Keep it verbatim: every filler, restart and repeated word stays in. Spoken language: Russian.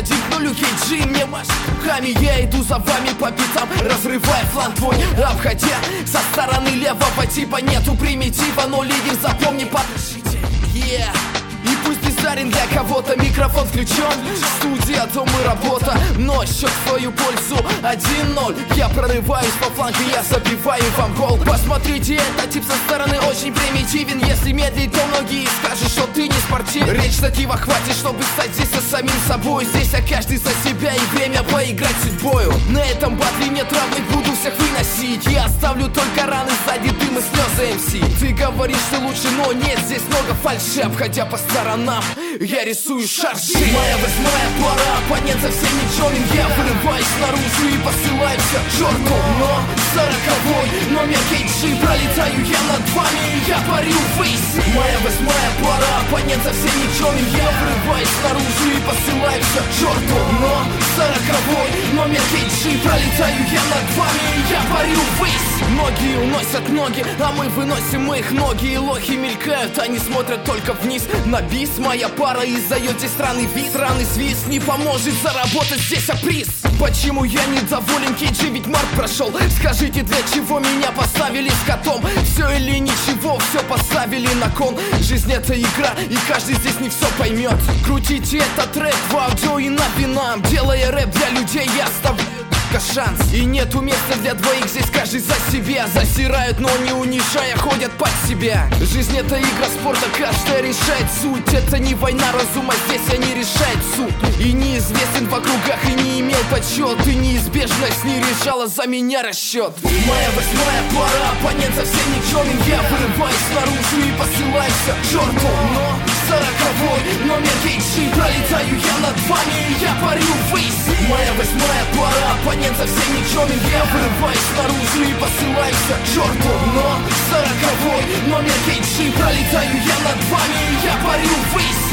один к нулю, Кейджи мне машет руками. Я иду за вами по пятам, разрывая фланг твой, обходя со стороны левого типа. Нету примитива, но лидер, запомни, подпишите. Yeah. И пусть бездарен для кого-то, микрофон включен, студия, дом и работа, но счет в свою пользу один ноль. Я прорываюсь по флангу, я забиваю вам гол. Посмотрите, этот тип со стороны очень примитивен. Если медлить, то многие скажут, что ты не спортивен. Речь статива хватит, чтобы стать здесь со самим собой. Здесь а каждый за себя и время поиграть судьбою. На этом батле нет равных, буду всех выносить. Я оставлю только раны сзади, дым и слезы эм си. Ты говоришь, что лучше, но нет, здесь много фальши. Обходя по сторонам, я рисую шаржи. Моя восьмая пара, оппонент совсем не черен. Я вырываюсь наружу и посылаю все к черту. Но сороковой номер Кейджи, пролетаю я над вами, я парю ввысь. Моя восьмая пара, оппонент совсем не черен. Я вырываюсь наружу и посылаю все к черту. Но сороковой номер Кейджи, пролетаю я над вами, я парю ввысь. Многие уносят ноги, а мы выносим их ноги. И лохи мелькают, они смотрят только вниз на бис. Моя пара издает здесь странный вид. Странный свист не поможет заработать здесь а приз. Почему я недоволен, Кейджи, ведь март прошел. Скажите, для чего меня поставили с котом? Все или ничего, все поставили на кон. Жизнь это игра, и каждый здесь не все поймет. Крутите этот трек в аудио и на винам. Делая рэп для людей, я оставляю шанс. И нету места для двоих, здесь каждый за себя. Засирают, но не унижая, ходят под себя. Жизнь это игра спорта, каждая решает суть. Это не война разума, здесь они решают суд. И неизвестен в округах, и не имел почет. И неизбежность не решала за меня расчет. Моя восьмая пара, оппонент совсем не черный. Я вырываюсь наружу и посылаю все к черту. Но сороковой номер Кейджи, пролетаю я над вами, я парю ввысь. Моя восьмая пара, оппонент совсем не черный. Я вырываюсь наружу и посылаю все к черту. Но сороковой номер Кейджи, пролетаю я над вами, я парю ввысь.